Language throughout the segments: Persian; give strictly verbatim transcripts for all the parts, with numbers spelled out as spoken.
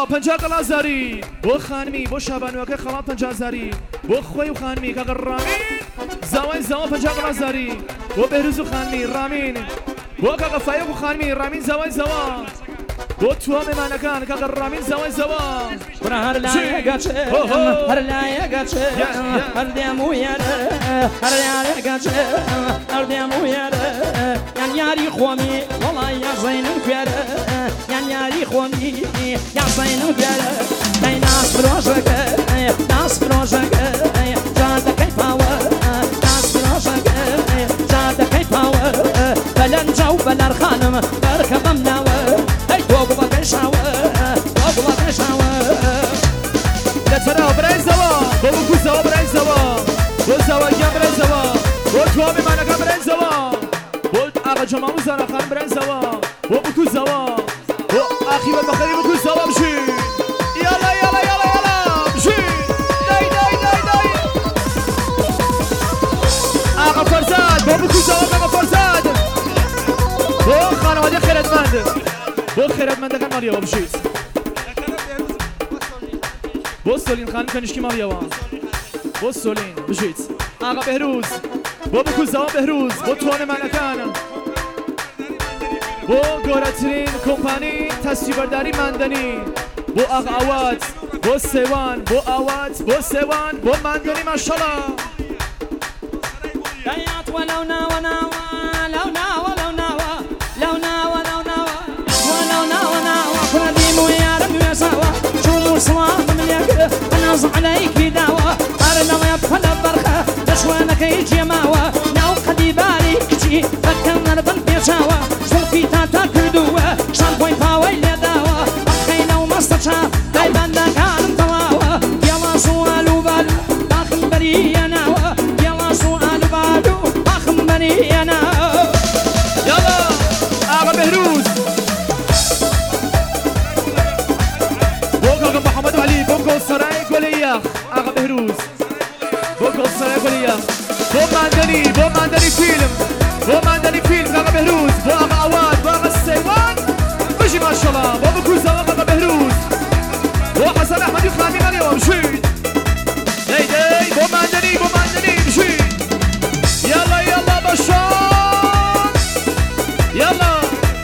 پنجاه قلازاری بو خانمی بو شبانو که خلات پنجاه زاری بو خوی و خانمی که رامین زوای زوا پنجاه قلازاری بو بهروز و خانمی رامین بو که فایق و خانمی رامین زوای زوا بو تو هم منکان که رامین زوای زوا برا هر لایگاچه هر لایگاچه هر دیمو یاره هر لایگاچه هر دیمو یاره یان یاری خومی والله یا زینم پیاره یان یاری خومی یا زینم پیاره دای ناس بروزگه ناس بروزگه جاده کی پاور ناس بروزگه جاده کی پاور بلن جو بلر خانم برکبم ناور ای تو بابا شاور بابا شاور ترى براي زوا بابو كو زوا براي زوا بو زوا يا براي زوا بو توامي معنا كان براي زوا بو اغا جماعه زرا خان براي زوا بابو كو زوا بو اخي بخير بو كو زوا مشي يلا يلا يلا يلا مشي داي داي داي داي اغا فرزاد بابو كو زوا اغا فرزاد بو خانواده خیرتمند بو خیرتمند كان ماريا مشي بو سولين خانم کنشکی مالیوان بو سولين بجيت آقا بهروز بو بکو زوا بهروز بو توان منکان بو گورترین کمپانی تصویبرداری مندنی بو آقا آوات بو سیوان بو آوات بو سیوان بو مندنی ماشالله دایات ولو ناوا ناوا لو ناوا لو ناوا لو ناوا لو ناوا ولو ناوا ناوا فرديمو يا رب يساوا شو صواب مليك انا عليك دعوة ارنا ما يبخل برخة نشوانك يجي ماوى ناو قدي بالي كتي فكرنا بالبيشاوى سلفي تاتا كردوة شامبوي باوي لداوة اخينا ومستشا دايما كان طواوة يلا سؤال بالو باخم بري ناوى يلا سؤال بالو باخم بري ناوى يلا آقا بهروز بوكو محمد علي بوكو سراي قولياخ آقا بهروز بوكو سراي قولياخ بو مندني بو مندني فيلم بو مندني فيلم آقا بهروز بو آقا عواد بو آقا السيوان بجي ما شاء الله بو بكو زوا آقا بهروز بو حسن احمد خاني مالي ومشيد داي داي بو مندني بو مندني مشيد يلا يلا بشار يلا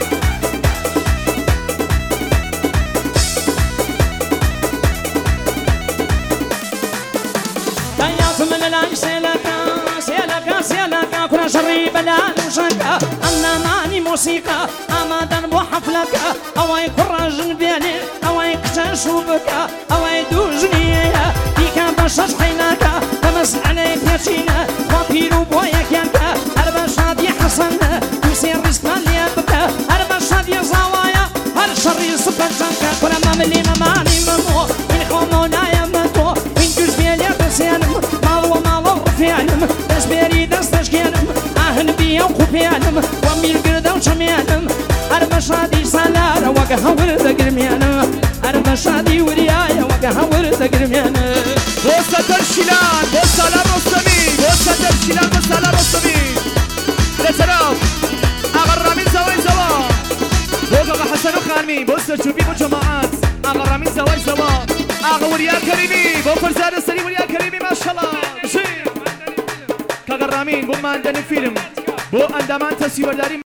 من لا سيلكا سيلكا سيلكا كنا شري بلا نشكا أنا ماني موسيقى أما دربو حفلك أو يكرج بيني أو يكتشوفك أو يدوجني فيك بشش حينك تمس عليك نشينا وبيرو بويك ينكا أربع شادي حسن يصير رزقنا ليبكا أربع شادي زوايا هر شري سبك جنكا كنا مملي مماني ممو من خومونا يمتو من جوز بيلي بسيانم فيانم داش بيري داش تشكيانم اهن بيا وخفيانم ومير قردا وشميانم اربع شادي سالار وقها ورد قرميانم اربع شادي وريايا وقها ورد قرميانم وسط الشيلان وسالار رستمي وسط الشيلان وسالار رستمي لتراف اغا رامين زواي زوا بوغا حسن وخانمي بو سرچوبي بو جماعات اغا رامين زواي زوا اغا وريا كريمي بو فرزاد السري وريا كريمي ما شاء الله شير كاغا رامين بو مندني فيلم بو اندمان تصويرداري